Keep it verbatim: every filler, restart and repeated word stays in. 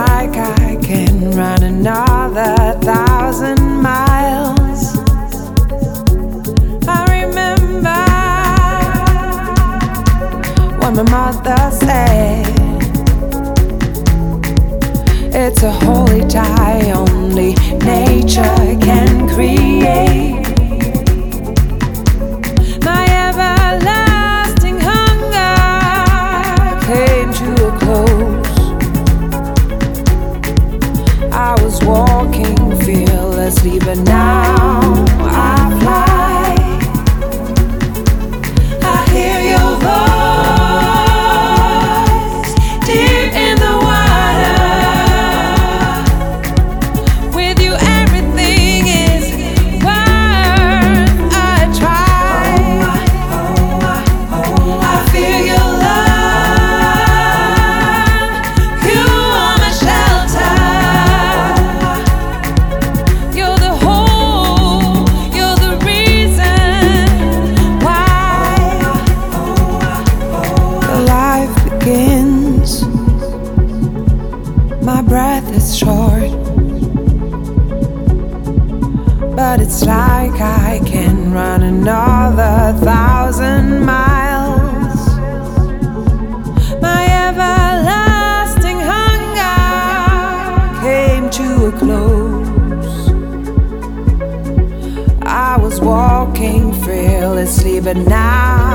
like I can run another thousand miles. I remember what my mother said. It's a holy tie only nature can create. My everlasting hunger came to a close. I was walking fearlessly, but now I fly. I hear your voice deep in the water. With you everything is worth a try. I feel your love. You are my shelter. You're the whole, you're the reason why the life begins. My breath is short, but it's like I can run another thousand miles. My everlasting hunger came to a close. I was walking fearlessly, but now